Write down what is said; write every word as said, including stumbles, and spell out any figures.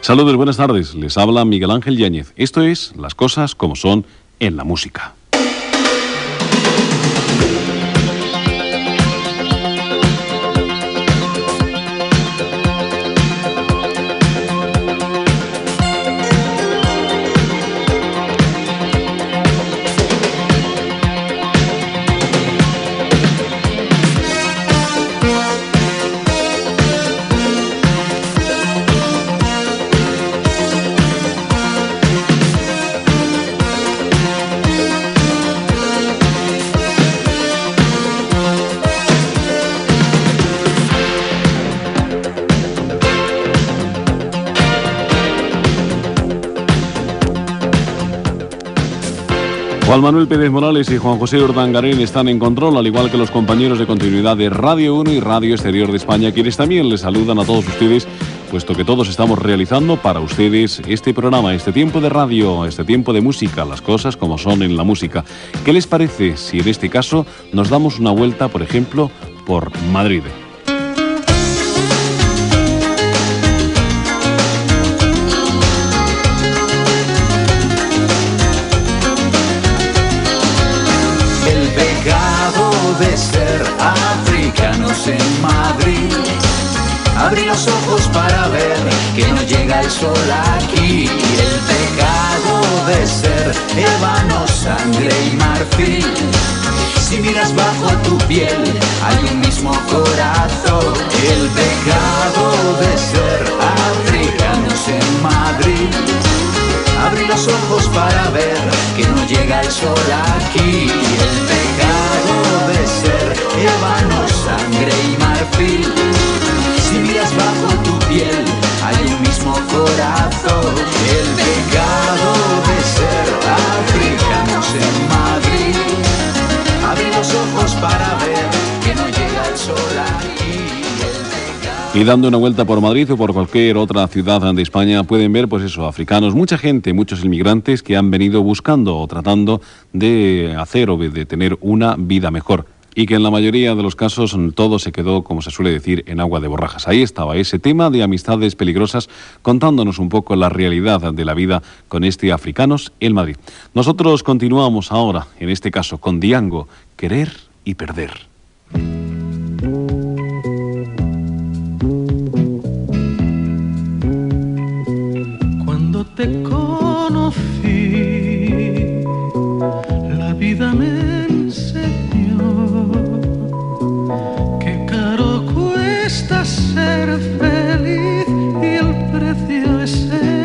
Saludos, buenas tardes. Les habla Miguel Ángel Yáñez. Esto es Las cosas como son en la música. Juan Manuel Pérez Morales y Juan José Urdangarín están en control, al igual que los compañeros de continuidad de Radio uno y Radio Exterior de España, quienes también les saludan a todos ustedes, puesto que todos estamos realizando para ustedes este programa, este tiempo de radio, este tiempo de música, las cosas como son en la música. ¿Qué les parece si en este caso nos damos una vuelta, por ejemplo, por Madrid? De ser africanos en Madrid, abrí los ojos para ver que no llega el sol aquí. El pecado de ser ébano, sangre y marfil. Si miras bajo tu piel hay un mismo corazón. El pecado de ser africanos en Madrid, abrí los ojos para ver que no llega el sol aquí. El pecado de ser ébano, sangre y marfil. Si miras bajo tu piel hay un mismo corazón. El pecado de ser africanos en Madrid, abrí los ojos para ver que no llega el sol aquí. Y dando una vuelta por Madrid o por cualquier otra ciudad de España pueden ver, pues eso, africanos, mucha gente, muchos inmigrantes que han venido buscando o tratando de hacer o de tener una vida mejor. Y que en la mayoría de los casos todo se quedó, como se suele decir, en agua de borrajas. Ahí estaba ese tema de amistades peligrosas, contándonos un poco la realidad de la vida con este Africanos en Madrid. Nosotros continuamos ahora, en este caso, con Diango, Querer y Perder. Cuando te conocí, la vida me ser feliz y el precio es ser